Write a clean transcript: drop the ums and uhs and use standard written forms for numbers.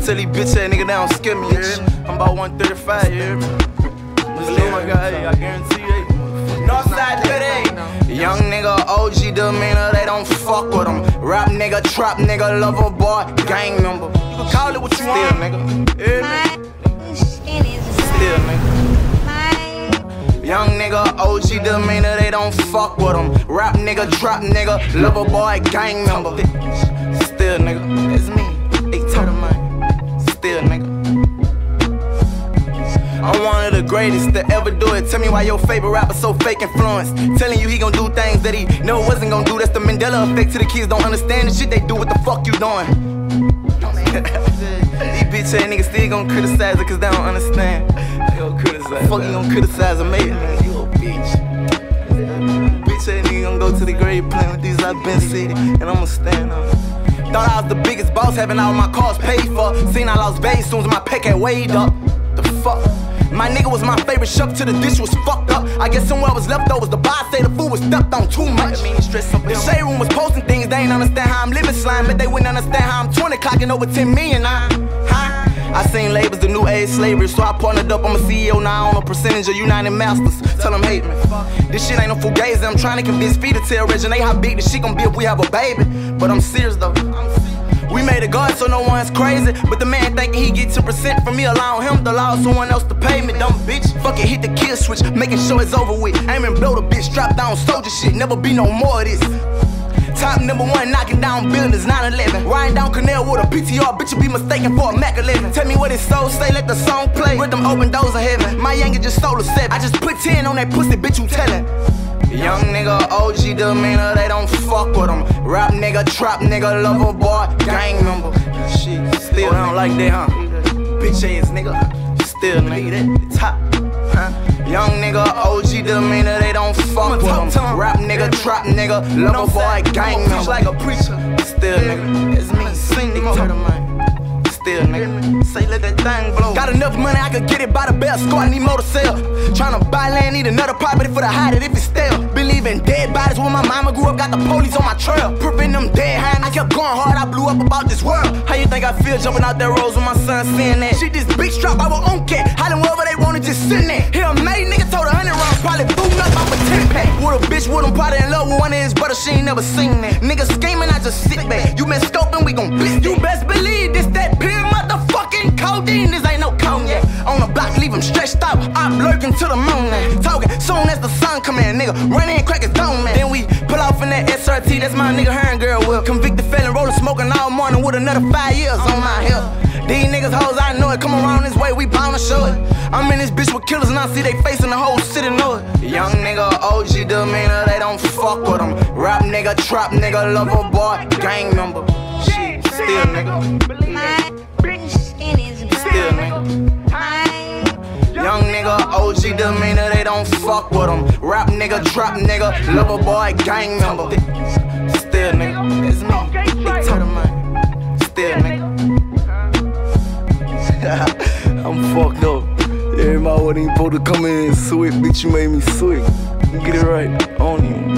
tell these bitch ass nigga they don't scare me, yeah. I'm about 135, yeah. Oh my God, hey, I guarantee you. Northside today. Young nigga, OG demeanor, they don't fuck with them. Rap nigga, trap nigga, lover boy, gang member. You can call it what you want, nigga. Yeah, still, nigga. Young nigga, OG demeanor, they don't fuck with them. Rap nigga, trap nigga, lover boy, gang member. Still, nigga, it's me. They told him, man. Still, nigga. I'm one of the greatest to ever do it. Tell me why your favorite rapper so fake influenced. Telling you he gon' do things that he never wasn't gon' do. That's the Mandela effect. To the kids don't understand the shit they do. What the fuck you doing? These bitch ass niggas still gon' criticize it cause they don't understand. They gon' criticize. Fuck you gon' criticize a mate, man. You a bitch. Bitch ass nigga gon' go to the grave playing with these I've been city. And I'ma stand up. Thought I was the biggest boss, having all my cars paid for. Seen I lost base soon as my pay had weighed up. The fuck? My nigga was my favorite shuck till the dish was fucked up. I guess somewhere was leftovers. The boss say the food was stepped on too much. The shade room was posting things, they ain't understand how I'm living slime. But they wouldn't understand how I'm 20 clocking over 10 million. I seen labels, the new age slavery. So I partnered up, I'm a CEO now on a percentage of United Masters. Tell them hate me. This shit ain't no fugazi. I'm trying to convince Fee to tell Reggie how big this shit gon' be if we have a baby. But I'm serious though. We made a God so no one's crazy. But the man thinking he get 10% from me, allowing him to allow someone else to pay me. Dumb bitch, fuck it, hit the kill switch, making sure it's over with. Aiming blow the bitch, drop down soldier shit. Never be no more of this. Top number one, knocking down buildings, 9/11. Riding down Canal with a PTR, bitch, you be mistaken for a Mac 11. Tell me what his soul say, let the song play. With them open doors of heaven. My youngin' just stole a 7. I just put 10 on that pussy, bitch, you tellin'. Young nigga, OG demeanor, they don't fuck with them. Rap nigga, trap nigga, lover boy, gang member. Shit, still don't like that, huh? Bitch ass nigga, still nigga, that top, huh? Young nigga, OG demeanor, they don't fuck with them. Rap nigga, trap nigga, lover boy, gang member. Like a preacher, still nigga, it's me, sing nigga. Still, nigga. Say let that thing blow. Got enough money, I could get it by the bell. Score, I need more to sell. Tryna buy land, need another property for the hide it if it's stale. Believe in dead bodies when my mama grew up, got the police on my trail. Prevent them dead hands, I kept going hard, I blew up about this world. How you think I feel jumping out that rose when my son seeing that? Shit, this big strap, I will own cat. Hiding wherever they wanted, just sitting there. Here a made nigga told 100 rounds, probably booting up off a 10-pack. With a bitch with him, probably in love with one of his brothers, she ain't never seen that. Nigga scheming, I just sit back. You been scoping, we gon' bitch. You best believe this, that pure motherfucking codeine, this ain't no cognac. On the block, leave him stretched out. I'm lurking to the moon now. Talking soon as the sun come in, nigga. Run in, crack his dome, man. Then we pull off in that SRT, that's my nigga Hearn girl with. Convicted felon, rolling, smoking all morning with another 5 years on my hip. These niggas hoes, I know it. Come around this way, we bound to show it. I'm in this bitch with killers and I see they face in the whole city know it. Young nigga, OG demeanor, they don't fuck with them. Rap nigga, trap nigga, lover boy, gang member. Shit, still nigga. Still nigga. Young nigga, OG demeanor, they don't fuck with them. Rap nigga, trap nigga, lover boy, gang member. Still nigga, it's me. They tell them, man. Still nigga. I'm fucked up. Everybody wasn't even supposed to come in and sweet. Bitch, you made me sweet. Get it right. I don't even